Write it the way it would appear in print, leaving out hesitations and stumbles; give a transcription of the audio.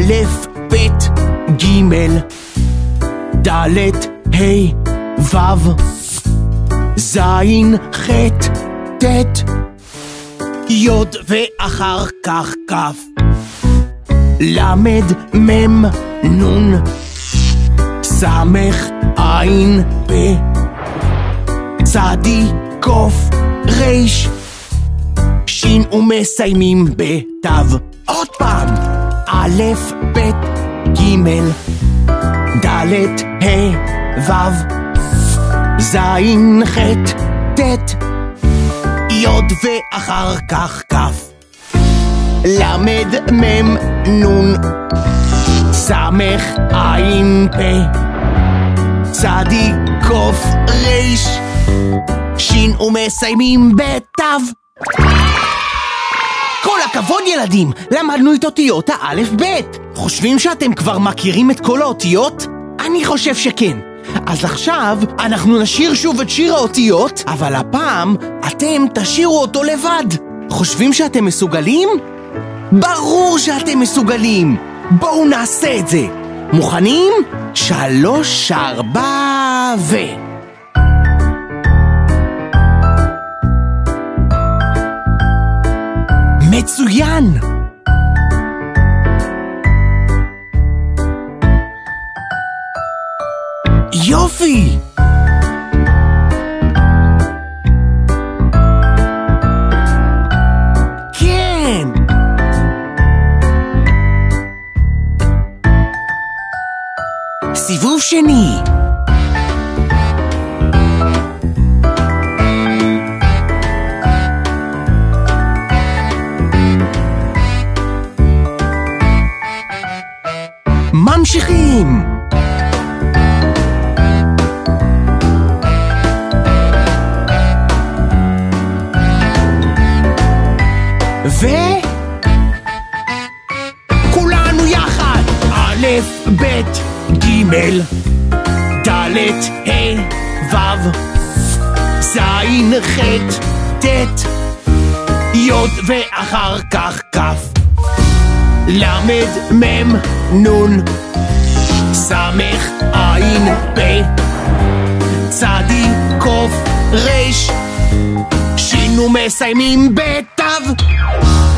א', ב', ג', ד', ה', ו', ז', ח', ט', י' ואחר כך כ', למד, מם, נון, סמך, עין, פה, צדי, קוף, ריש, שין ומסיימים בתו. עוד פעם, א', ב', ג', ד', ה', ו', ז', ח', ט', י' ואחר כך כ', למד, מם, נון, סמך, עין, פה, צדי, קוף, ריש, שין ומסיימים בתו. כל הכבוד ילדים, למדנו את אותיות האלף בית. חושבים שאתם כבר מכירים את כל האותיות? אני חושב שכן. אז עכשיו אנחנו נשיר שוב את שיר האותיות, אבל הפעם אתם תשירו אותו לבד. חושבים שאתם מסוגלים? ברור שאתם מסוגלים. בואו נעשה את זה. מוכנים? 3, 4 ו... מצוין! יופי! כן! סיבוב שני. ממשיכים. כולנו יחד. א', ב', ג', ד', ה', ו', ז', ח', ט', י' ואחר כך כ', למד, מם, נון, סמך, עין, פה, צדי, קוף, ריש, שין ומסיימים בתו.